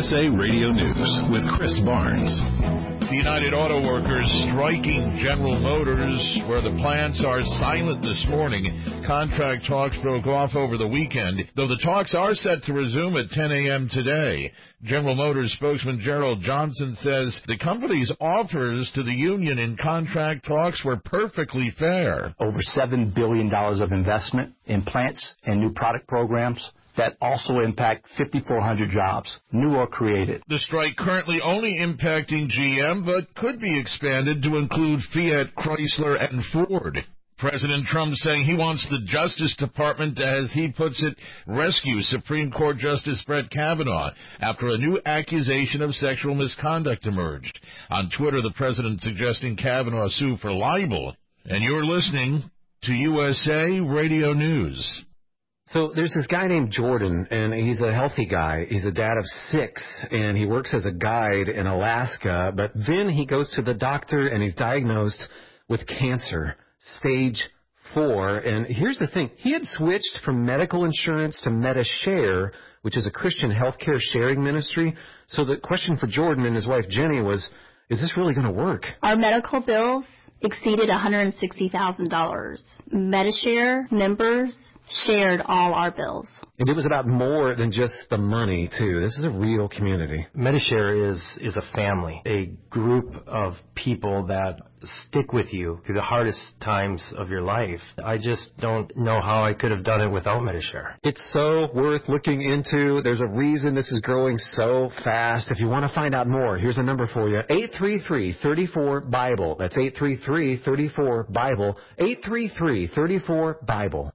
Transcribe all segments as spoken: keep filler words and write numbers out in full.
S A Radio News with Chris Barnes. The United Auto Workers striking General Motors, where the plants are silent this morning. Contract talks broke off over the weekend, though the talks are set to resume at ten a.m. today. General Motors spokesman Gerald Johnson says the company's offers to the union in contract talks were perfectly fair. Over seven billion dollars of investment in plants and new product programs that also impact five thousand four hundred jobs, new or created. The strike currently only impacting G M, but could be expanded to include Fiat, Chrysler, and Ford. President Trump saying he wants the Justice Department to, as he puts it, rescue Supreme Court Justice Brett Kavanaugh after a new accusation of sexual misconduct emerged. On Twitter, the president suggesting Kavanaugh sue for libel. And you're listening to U S A Radio News. So there's this guy named Jordan, and he's a healthy guy. He's a dad of six, and he works as a guide in Alaska. But then he goes to the doctor, and he's diagnosed with cancer, stage four. And here's the thing. He had switched from medical insurance to MediShare, which is a Christian healthcare sharing ministry. So the question for Jordan and his wife Jenny was, is this really going to work? Our medical bills exceeded one hundred sixty thousand dollars. MediShare members shared all our bills. And it was about more than just the money, too. This is a real community. MediShare is, is a family, a group of people that stick with you through the hardest times of your life. I just don't know how I could have done it without MediShare. It's so worth looking into. There's a reason this is growing so fast. If you want to find out more, here's a number for you. eight three three, three four, BIBLE. That's eight three three, three four, BIBLE. eight three three, three four, BIBLE.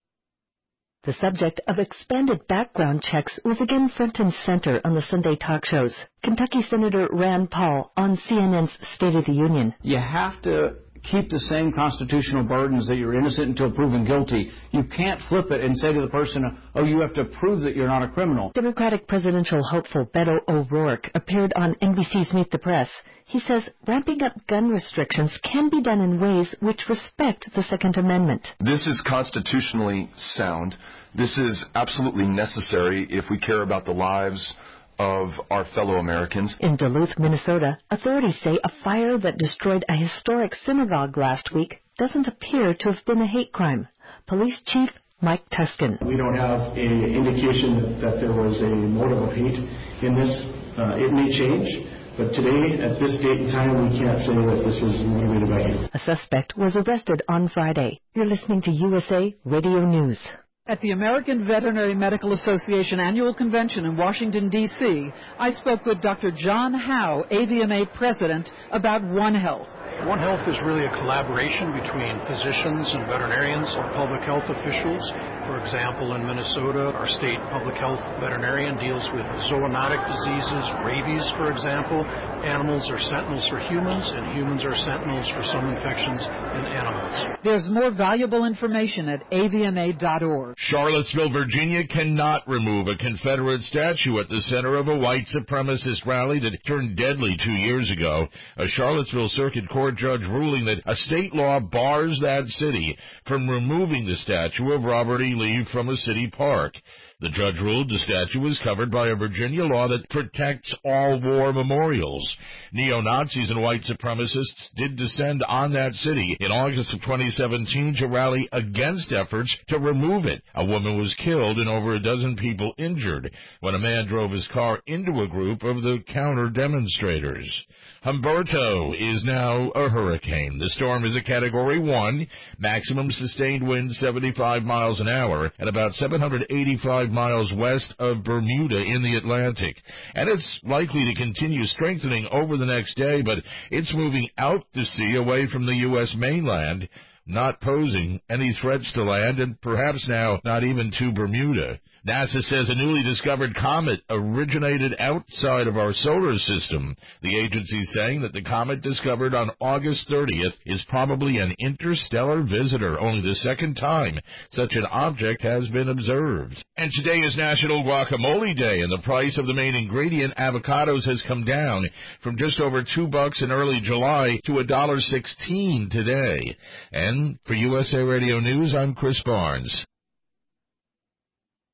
The subject of expanded background checks was again front and center on the Sunday talk shows. Kentucky Senator Rand Paul on C N N's State of the Union. You have to keep the same constitutional burdens that you're innocent until proven guilty. You can't flip it and say to the person, oh, you have to prove that you're not a criminal. Democratic presidential hopeful Beto O'Rourke appeared on N B C's Meet the Press. He says ramping up gun restrictions can be done in ways which respect the Second Amendment. This is constitutionally sound. This is absolutely necessary if we care about the lives of our fellow Americans. In Duluth, Minnesota, authorities say a fire that destroyed a historic synagogue last week doesn't appear to have been a hate crime. Police Chief Mike Tuskin. We don't have an indication that there was a motive of hate in this. Uh, it may change. But today, at this date and time, we can't say that this was motivated by hate. A suspect was arrested on Friday. You're listening to U S A Radio News. At the American Veterinary Medical Association Annual Convention in Washington, D C, I spoke with Doctor John Howe, A V M A President, about One Health. One Health is really a collaboration between physicians and veterinarians or public health officials. For example, in Minnesota, our state public health veterinarian deals with zoonotic diseases, rabies, for example. Animals are sentinels for humans, and humans are sentinels for some infections in animals. There's more valuable information at A V M A dot org. Charlottesville, Virginia cannot remove a Confederate statue at the center of a white supremacist rally that turned deadly two years ago. A Charlottesville Circuit Court judge ruling that a state law bars that city from removing the statue of Robert E. Lee from a city park. The judge ruled the statue was covered by a Virginia law that protects all war memorials. Neo-Nazis and white supremacists did descend on that city in August of twenty seventeen to rally against efforts to remove it. A woman was killed and over a dozen people injured when a man drove his car into a group of the counter-demonstrators. Humberto is now a hurricane. The storm is a Category one, maximum sustained wind seventy-five miles an hour, at about seven hundred eighty-five miles west of Bermuda in the Atlantic. And it's likely to continue strengthening over the next day, but it's moving out to sea away from the U S mainland, not posing any threats to land, and perhaps now not even to Bermuda. NASA says a newly discovered comet originated outside of our solar system. The agency is saying that the comet discovered on August thirtieth is probably an interstellar visitor, only the second time such an object has been observed. And today is National Guacamole Day, and the price of the main ingredient, avocados, has come down from just over two bucks in early July to a dollar sixteen today. And for U S A Radio News, I'm Chris Barnes.